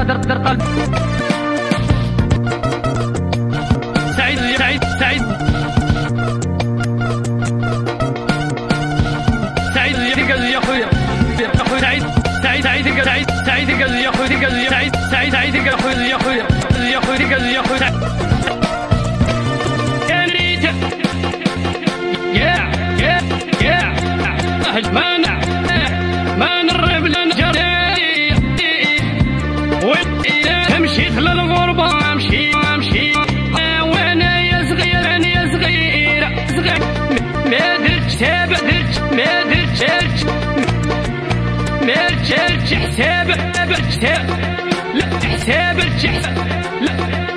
در قلب سعيد سعيد سعيد سعيد يا خويا سعيد سعيد سعيد سعيد سعيد يا خويا سعيد سعيد سعيد يا خويا يا خويا يا خويا ما نرب لنجري وامشي في الغربة امشي وانا يا صغير انا يا صغير ما درتش حساب لا حساب لا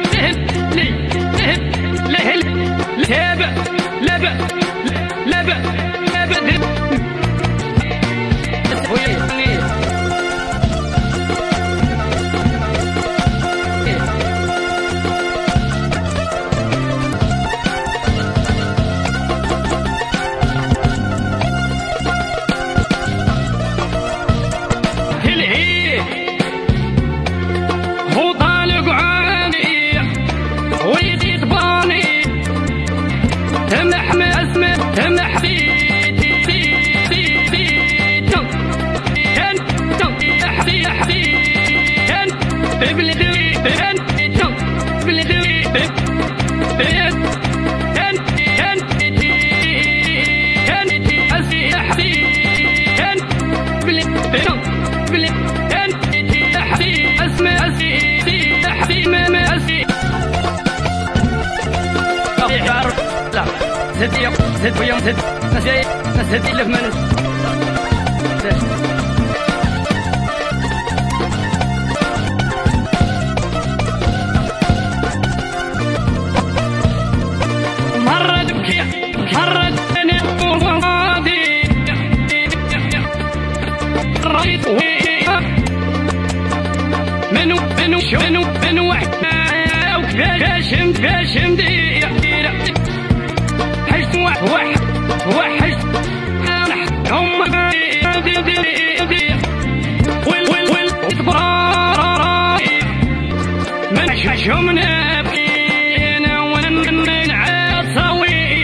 زد ويوم زد نسد اللي في منس مرد بكي مرد انا وغادي رأيت منو واحد كاشم دي حشت واحد هم دي والبراي من حشهم نبكينا ونن عصوي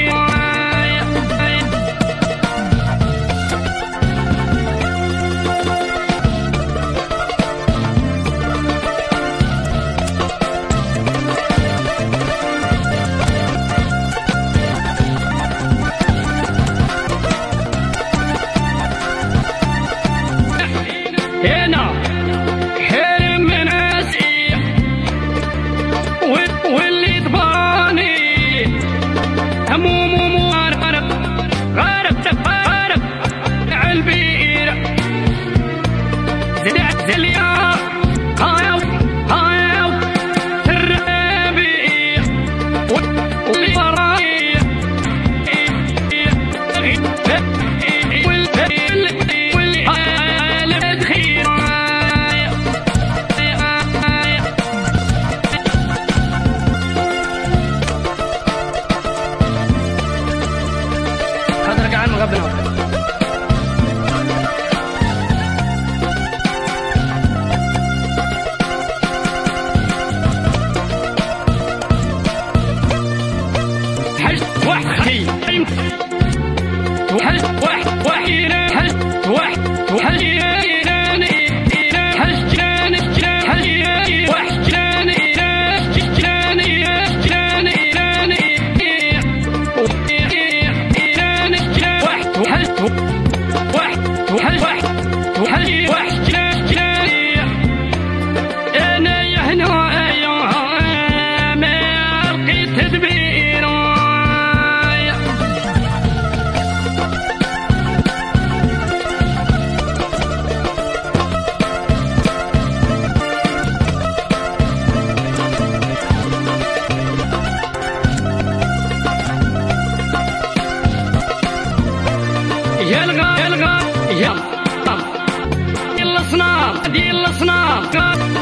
هنا حرم من عسي واللي تباني هموم غارب عالبير زليا هايو الربيع واللي وراي يلا صنام